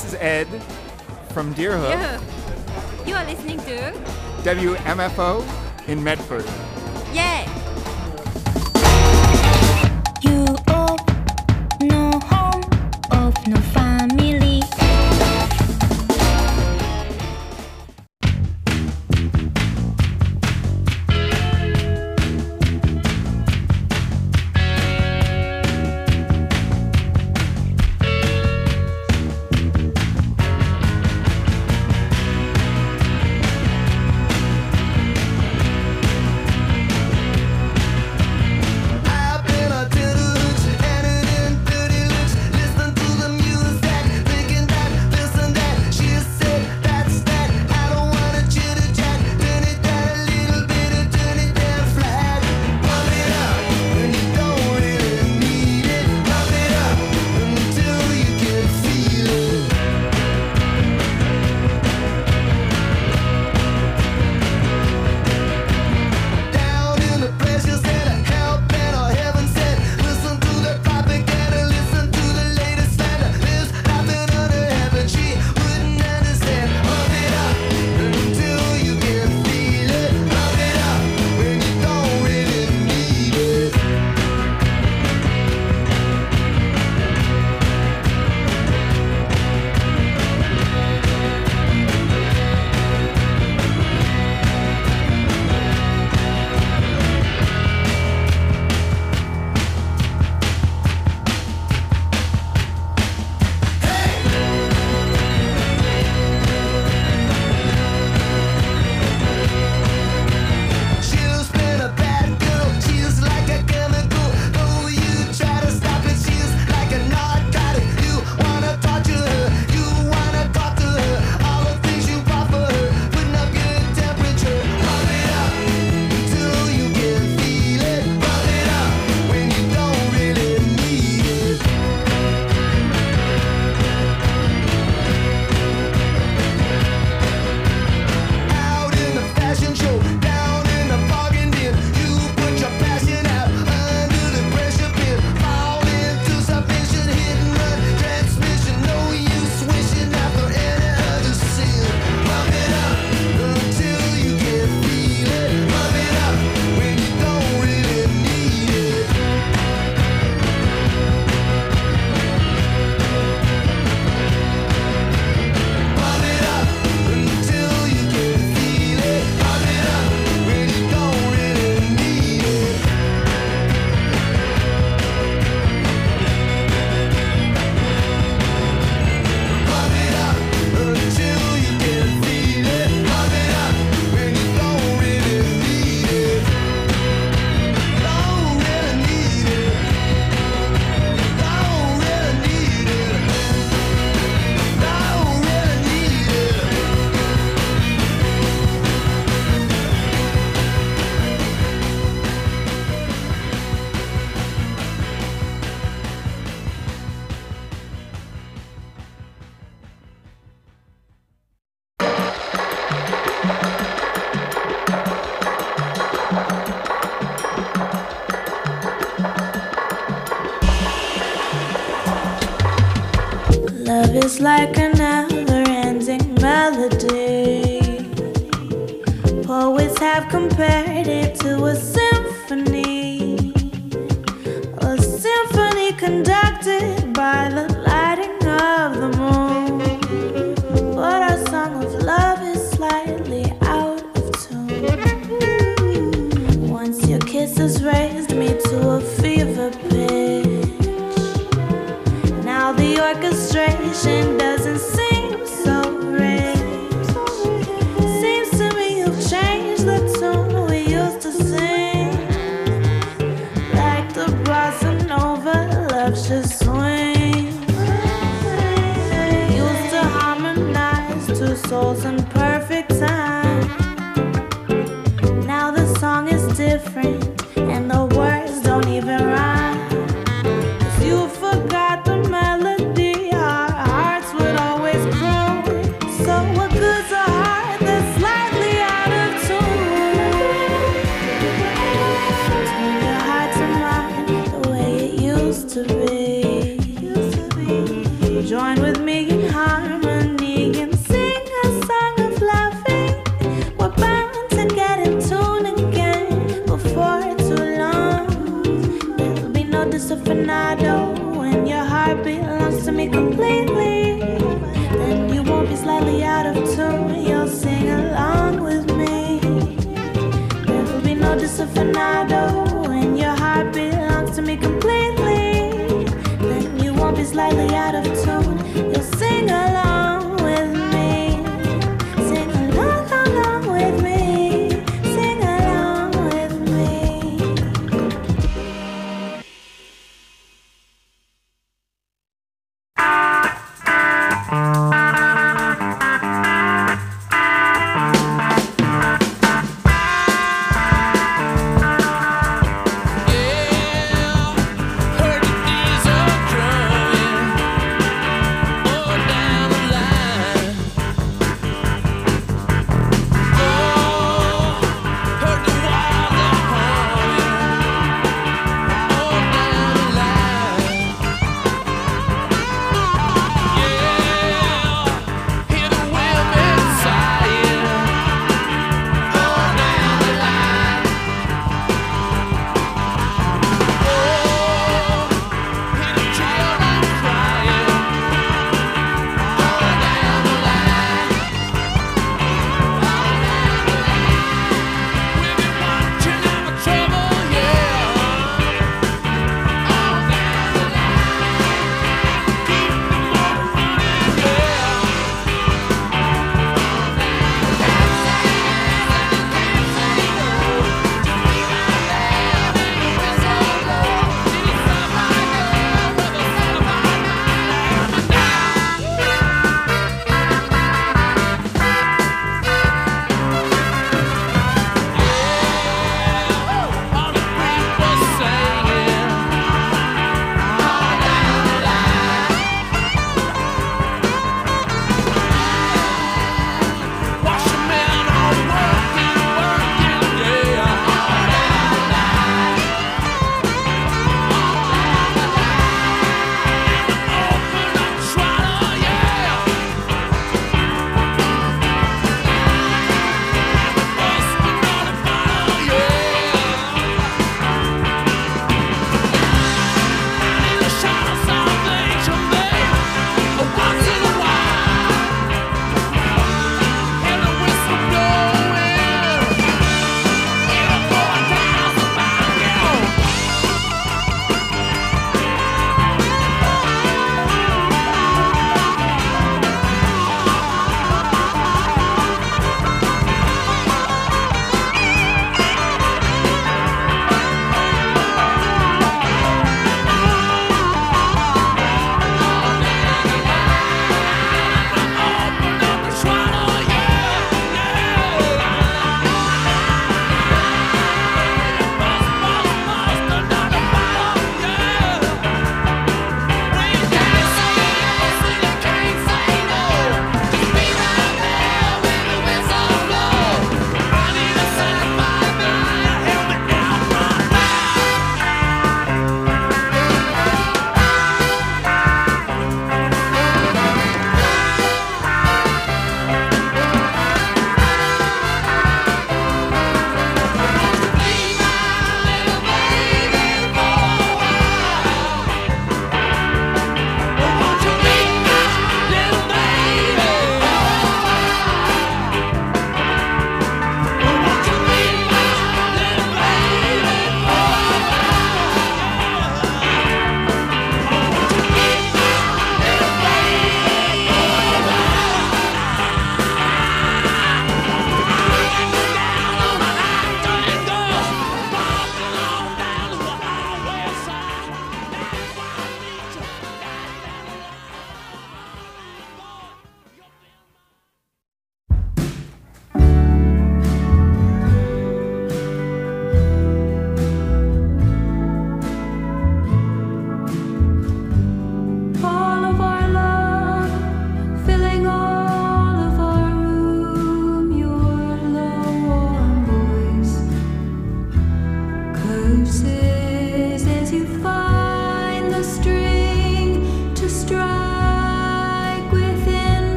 this is Ed from Deerhook. Yeah. You are listening to WMFO in Medford. Yeah. You of no home, of no family. Love is like a never-ending melody. Poets have compared it to a symphony conducted by the lighting of the moon. But our song of love is slightly out of tune. Once your kisses raised me to a fever pitch. Now the orchestration doesn't seem so rich. Seems to me you've changed the tune we used to sing. Like the bossa nova, love should swing. Used to harmonize two souls in perfect time. Now the song is different and the words don't even rhyme. 'Cause you forgot the melody our hearts would always grow. So what good's a heart that's slightly out of tune? Turn your heart to mine the way it used to be. Join with me in harmony. aficionado and your heart belongs to me completely, then you won't be slightly out of tune. You'll sing along with me. Sing along with me. Sing along with me. Heard the days are growing.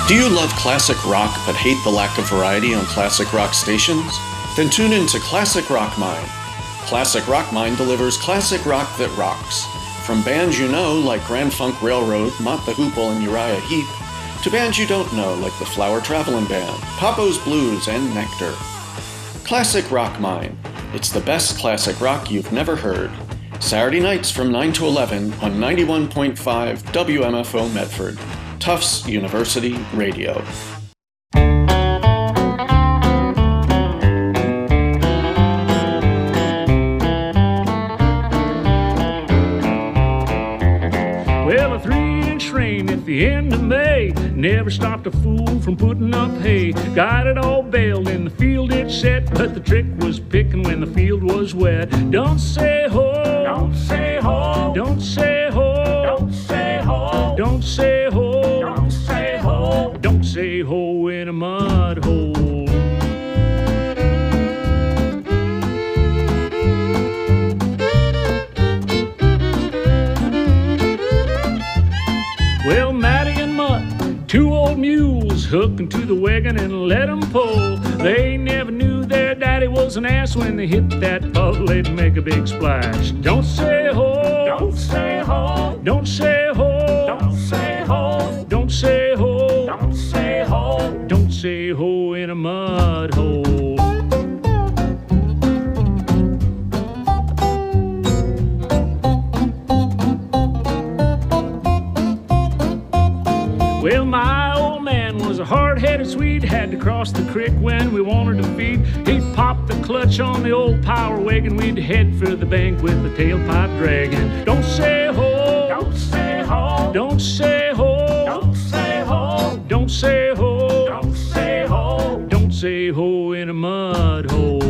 Do you love classic rock but hate the lack of variety on classic rock stations? Then tune in to Classic Rock Mind. Classic Rock Mind delivers classic rock that rocks. From bands you know like Grand Funk Railroad, Mott the Hoople, and Uriah Heep, to bands you don't know like the Flower Traveling Band, Papo's Blues, and Nectar. Classic Rock Mind. It's the best classic rock you've never heard. Saturday nights from 9 to 11 on 91.5 WMFO Medford. Tufts University Radio. Well, a 3-inch rain at the end of May never stopped a fool from putting up hay. Got it all baled in the field it set, but the trick was picking when the field was wet. Don't say ho, don't say ho, don't say ho, don't say ho, don't say ho. Don't say ho, don't say ho in a mud hole. Well, Matty and Mutt, 2 old mules, hooking to the wagon and let 'em pull. They never knew their daddy was an ass. When they hit that puddle, they'd make a big splash. Don't say ho, don't say ho, don't say ho, don't say ho, don't say ho, don't say ho, don't say ho in a mud hole. Well, my old man was a hard-headed Swede, had to cross the creek when we wanted to feed. He'd pop the clutch on the old power wagon, we'd head for the bank with the tailpipe dragging. Don't say ho, don't say ho, don't say ho, don't say ho, don't say ho, don't say ho, don't say ho in a mud hole.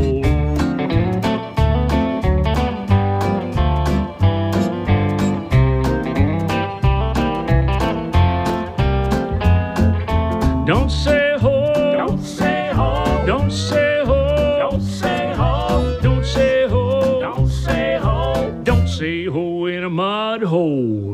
Don't say ho, don't say ho, don't say ho, don't say ho, don't say ho, don't say ho, don't say ho in a mud hole.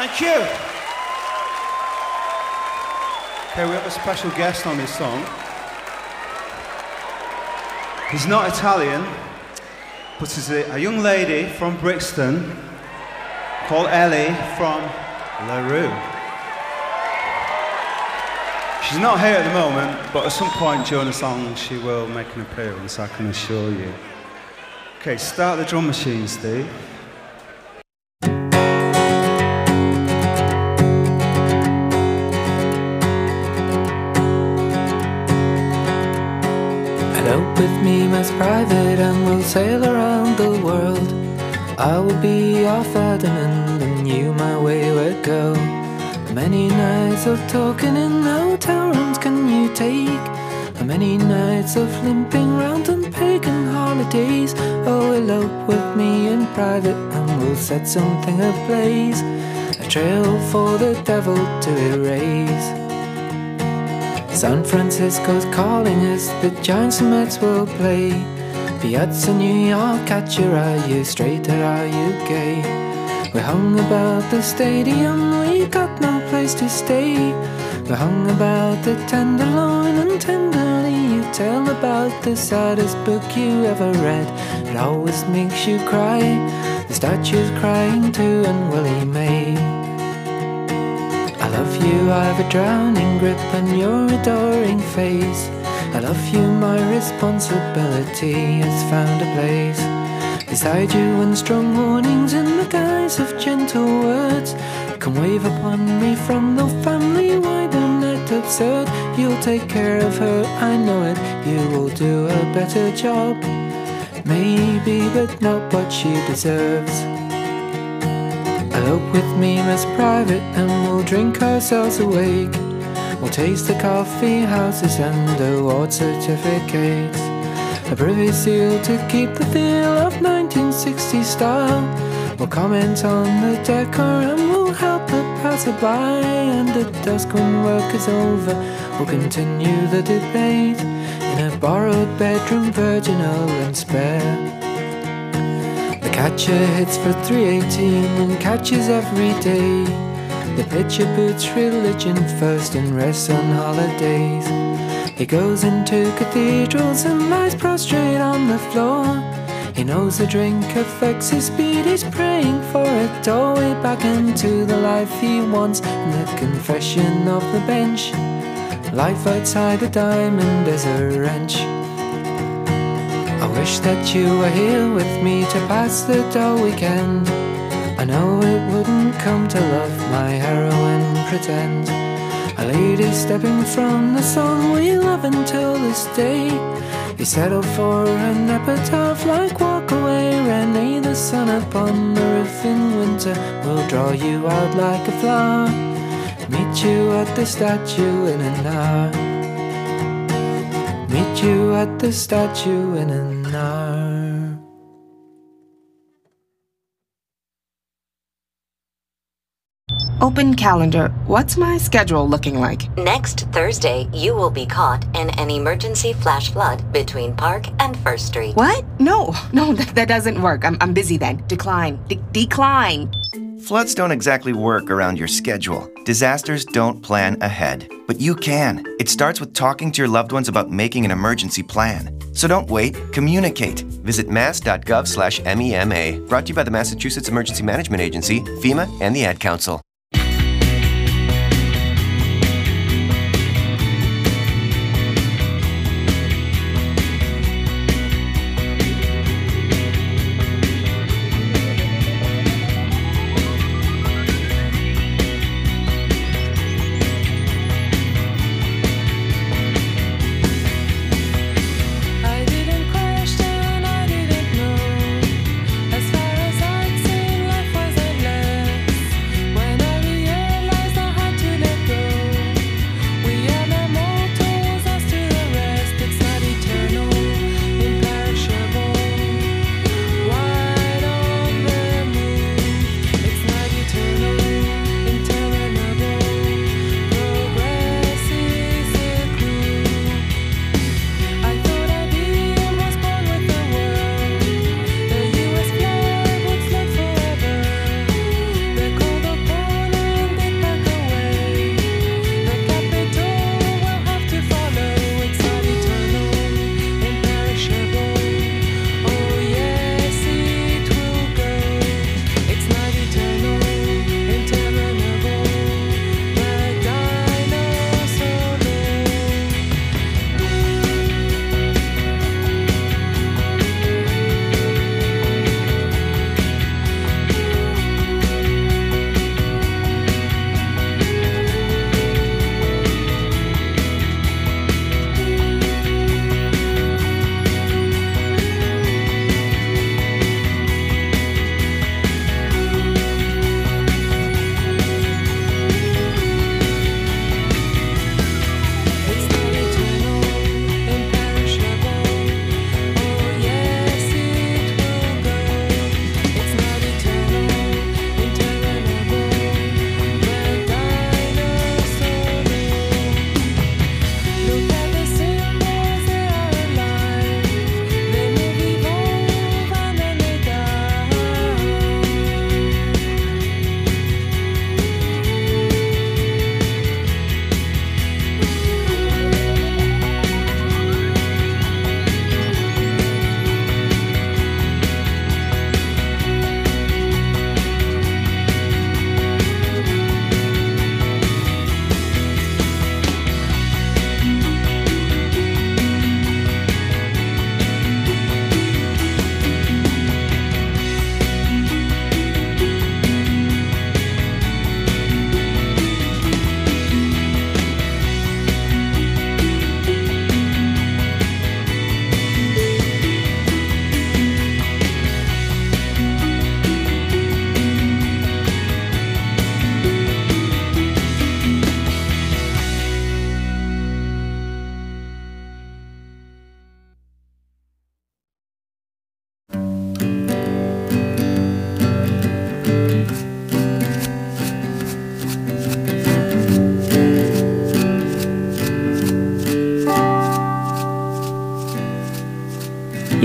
Thank you. Okay, we have a special guest on this song. He's not Italian, but he's a young lady from Brixton called Ellie from LaRue. She's not here at the moment, but at some point during the song she will make an appearance, I can assure you. Okay, start the drum machine, Steve. Elope with me, Miss Private, and we'll sail around the world. I will be your Ferdinand, and you my wayward girl. How many nights of talking in hotel rooms can you take? How many nights of limping round on pagan holidays? Oh, elope with me in private, and we'll set something ablaze, a trail for the devil to erase. San Francisco's calling us, the Giants and Mets will play. Piazza New York, catch your eye, you straight or are you gay? We hung about the stadium, we got no place to stay. We hung about the Tenderloin, and tenderly you tell about the saddest book you ever read. It always makes you cry, the statue's crying too, and Willie May. I love you, I've a drowning grip on your adoring face. I love you, my responsibility has found a place beside you, and strong warnings in the guise of gentle words come wave upon me from the family wide and net absurd. You'll take care of her, I know it, you will do a better job, maybe, but not what she deserves. Elope with me, Miss Private, and we'll drink ourselves awake. We'll taste the coffee houses and award certificates, a privy seal to keep the feel of 1960s style. We'll comment on the decor and we'll help the passerby, and at dusk when work is over we'll continue the debate in a borrowed bedroom, virginal and spare. The catcher hits for 318 and catches every day. The pitcher boots religion first and rests on holidays. He goes into cathedrals and lies prostrate on the floor. He knows the drink affects his speed, he's praying for a doorway back into the life he wants. And the confession of the bench, life outside the diamond is a wrench. I wish that you were here with me to pass the dull weekend. I know it wouldn't come to love my heroine pretend. A lady stepping from the song we love until this day. You settle for an epitaph like Walk Away, Renee. The sun upon the roof in winter will draw you out like a flower. Meet you at the statue in an hour. Meet you at the statue in an hour. Open calendar. What's my schedule looking like? Next Thursday, you will be caught in an emergency flash flood between Park and First Street. What? No, that doesn't work. I'm busy then. Decline. Decline. Floods don't exactly work around your schedule. Disasters don't plan ahead. But you can. It starts with talking to your loved ones about making an emergency plan. So don't wait, communicate. Visit mass.gov/MEMA. Brought to you by the Massachusetts Emergency Management Agency, FEMA, and the Ad Council. When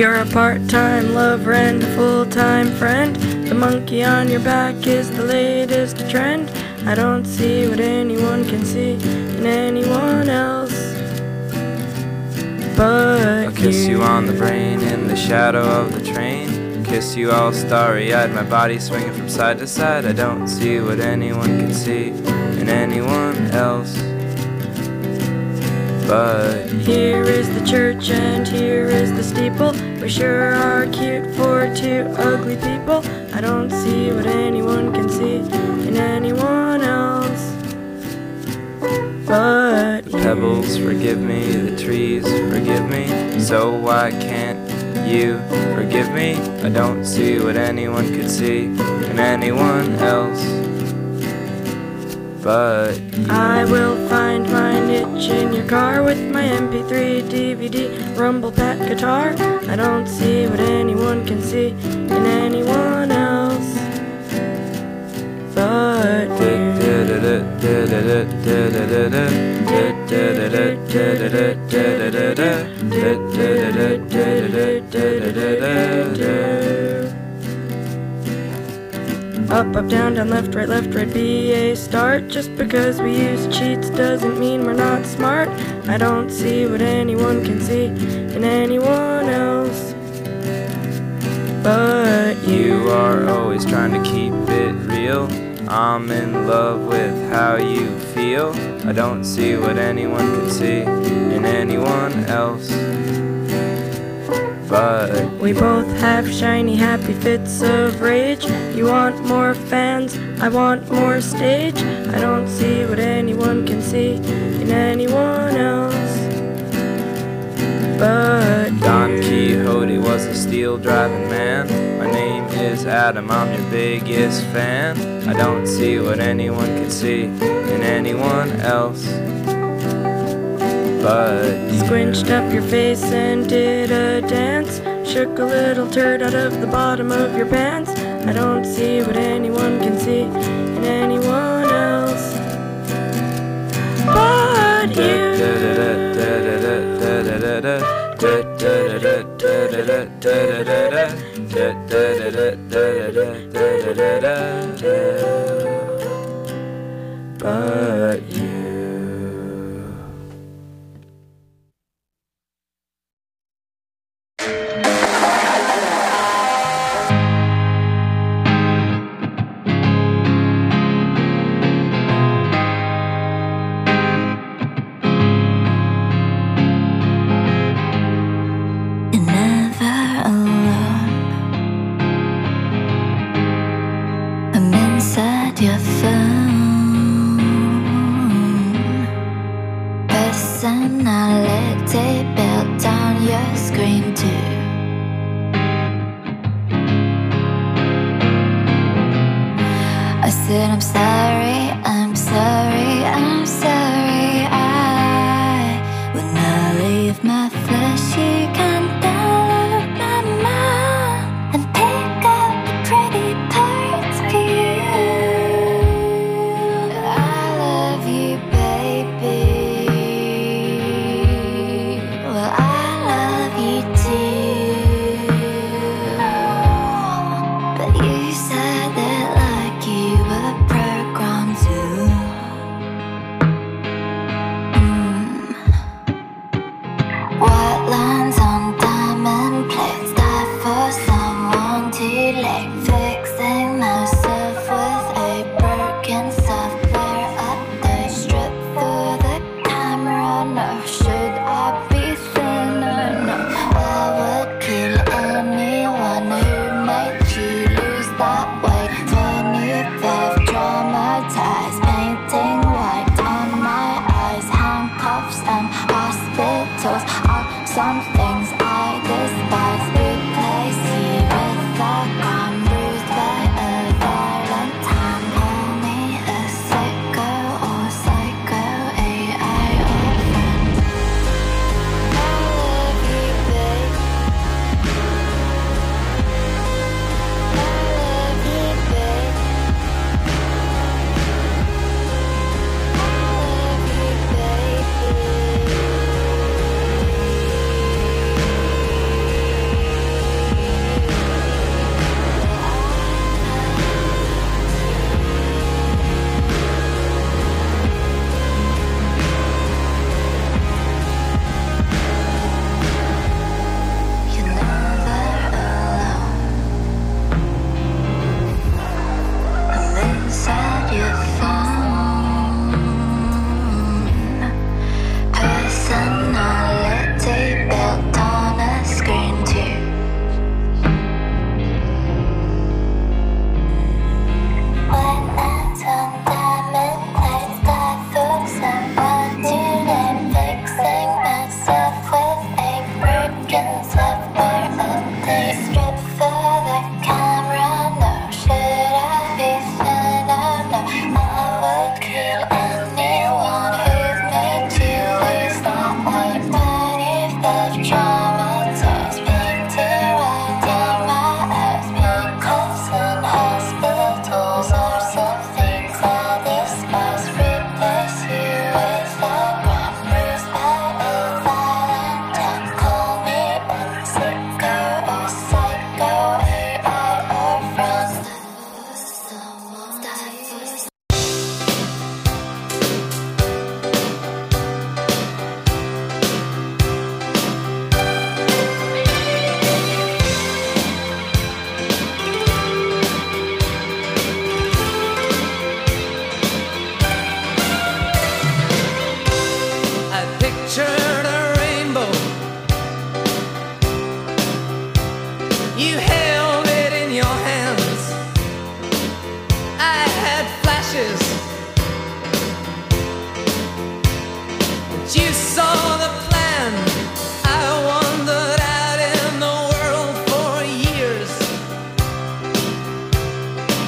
You're a part-time lover and a full-time friend. The monkey on your back is the latest trend. I don't see what anyone can see in anyone else but I'll kiss you on the brain in the shadow of the train. Kiss you all starry-eyed, my body swinging from side to side. I don't see what anyone can see in anyone else but here is the church and here is the steeple. We sure are cute for two ugly people. I don't see what anyone can see in anyone else but the pebbles forgive me, the trees forgive me. So why can't you forgive me? I don't see what anyone could see in anyone else but you. I will find my niche in your car with my MP3, DVD, rumble pack guitar. I don't see what anyone can see in anyone else but you. Up, up, down, down, left, right, be a start. Just because we use cheats doesn't mean we're not smart. I don't see what anyone can see in anyone else but you. You are always trying to keep it real. I'm in love with how you feel. I don't see what anyone can see in anyone else but we both have shiny happy fits of rage. You want more fans, I want more stage. I don't see what anyone can see in anyone else but Don you. Quixote was a steel driving man. My name is Adam, I'm your biggest fan. I don't see what anyone can see in anyone else but you. Squinched up your face and did a dance. Shook a little turd out of the bottom of your pants. I don't see what anyone can see in anyone else but you. But you. Your phone, personality built on your screen too. I said I'm sorry, I'm sorry, I'm sorry. I will not leave my flesh. You can download my mind and pick up the pretty parts for you. Why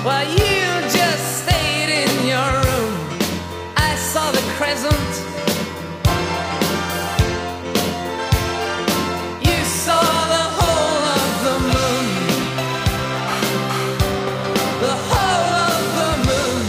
while you just stayed in your room. I saw the crescent. You saw the whole of the moon. The whole of the moon.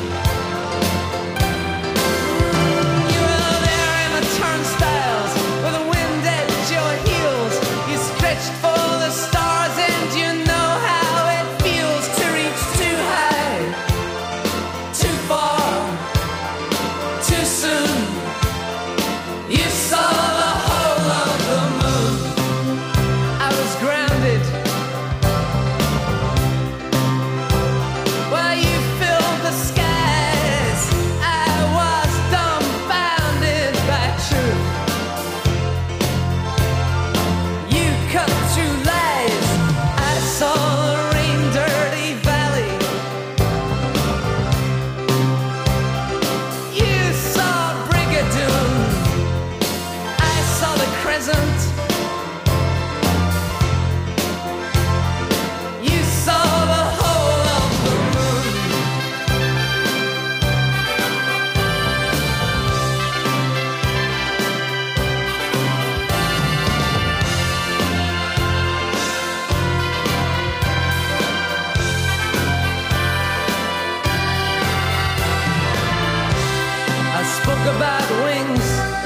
You were there in the turnstiles with the wind at your heels. You stretched for the stars and you know how it feels to reach too high, too far, too soon. You saw the whole of the moon. I was grounded while you filled the skies. I was dumbfounded by truth. You cut through lies. I saw the rain-dirty valley. You saw Brigadoon. I saw the crescent. You saw the whole of the moon. I spoke about wings.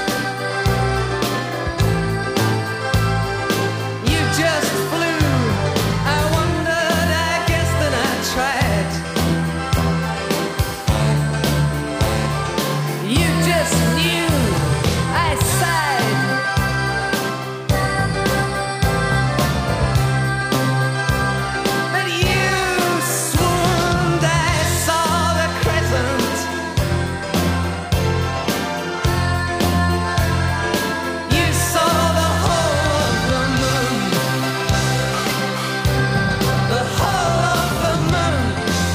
You just flew. I wondered, I guessed, and I tried. You just knew. I sighed. But you swooned. I saw the crescent. You saw the whole of the moon. The whole of the moon.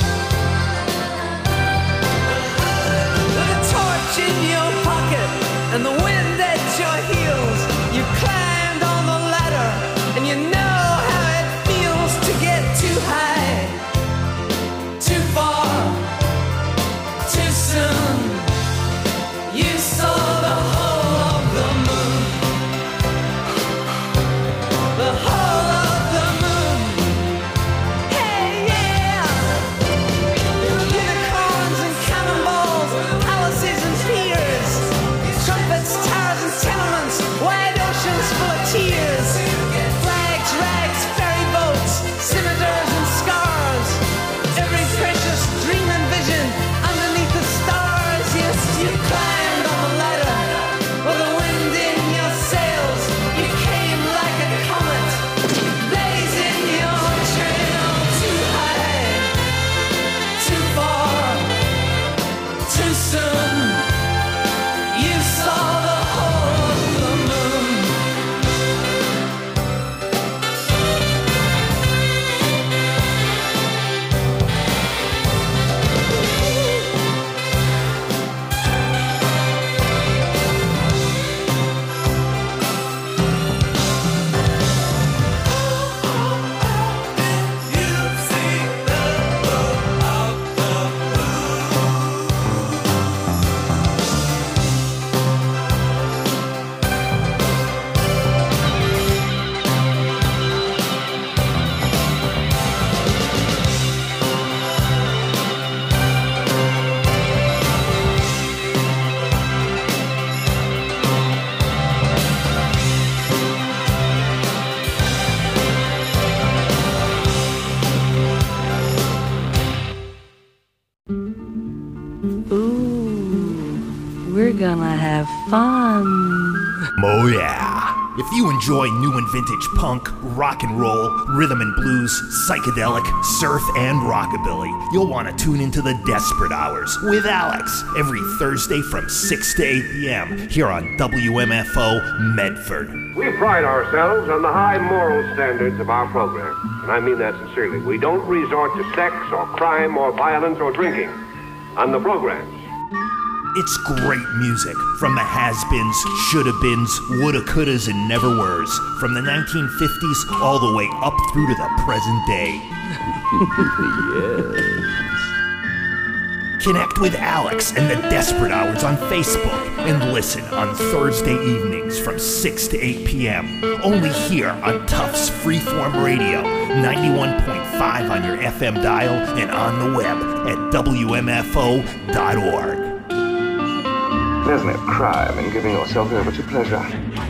With a torch in your pocket and the wind at your heels, you climbed on the ladder and you know how it feels to get too high, too far, too soon. You saw the whole of the moon. The whole of the moon. Hey, yeah. Unicorns and cannonballs, palaces and piers, trumpets, towers and tenements, wide oceans full of tears, flags, rags, ferry boats, scimitars and scars, every precious dream and vision underneath the stars. Yes, you climbed on the ladder with the wind in your sails. You came like a comet, blazing your trail too high, too far, too soon. You saw the whole of the moon. We're gonna have fun. Oh yeah. If you enjoy new and vintage punk, rock and roll, rhythm and blues, psychedelic, surf, and rockabilly, you'll want to tune into the Desperate Hours with Alex every Thursday from 6 to 8 p.m. here on WMFO Medford. We pride ourselves on the high moral standards of our program, and I mean that sincerely. We don't resort to sex or crime or violence or drinking on the programs. It's great music from the has-beens, shoulda-beens, woulda, couldas, and never-weres, from the 1950s all the way up through to the present day. Yes. Connect with Alex and the Desperate Hours on Facebook and listen on Thursday evenings from 6 to 8 p.m. Only here on Tufts Freeform Radio, 91.5 on your FM dial and on the web at WMFO.org. There's no crime in giving yourself over to pleasure.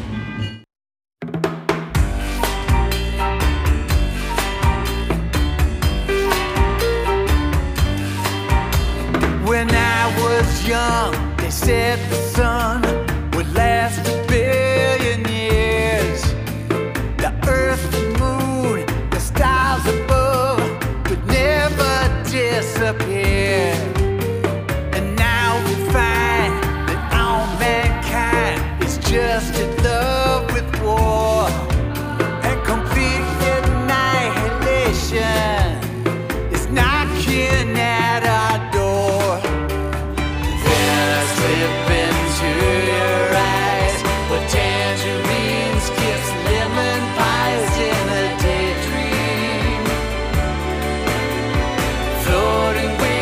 When I was young, they said the sun would last 1 billion years. The earth, the moon, the stars above could never disappear. And now we find that all mankind is just in love with war and complete annihilation is knocking at our door. Slip into your eyes with tangerines, gifts, lemon pies in a daydream. Floating with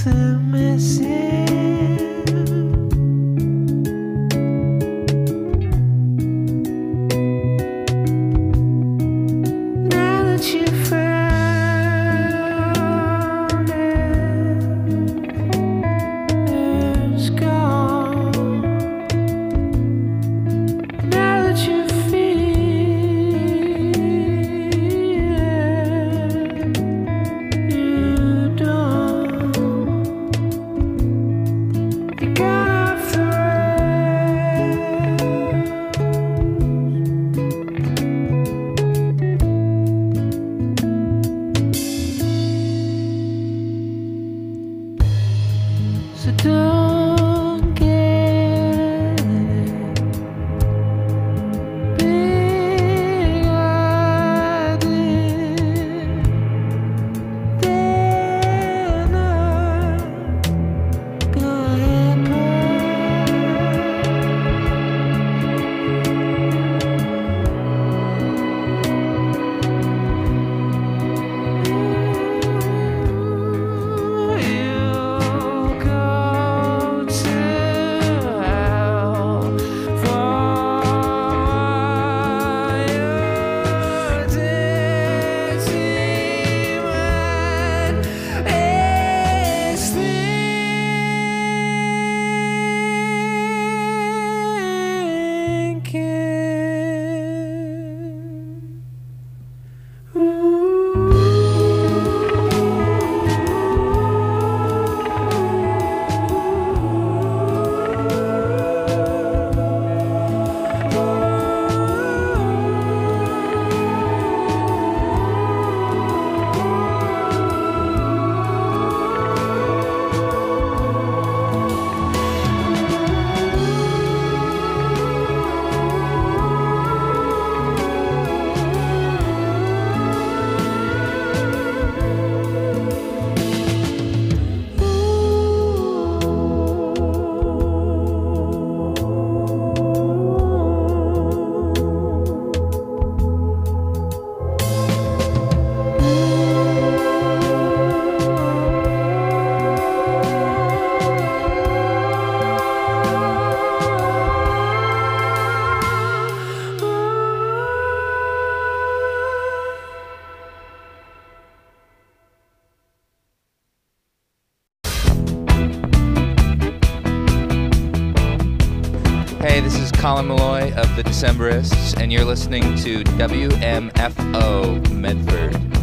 Hey, this is Colin Malloy of the Decemberists, and you're listening to WMFO Medford.